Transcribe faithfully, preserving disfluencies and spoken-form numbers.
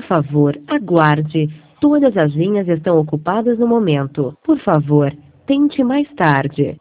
favor, aguarde. Todas as linhas estão ocupadas no momento. Por favor, tente mais tarde.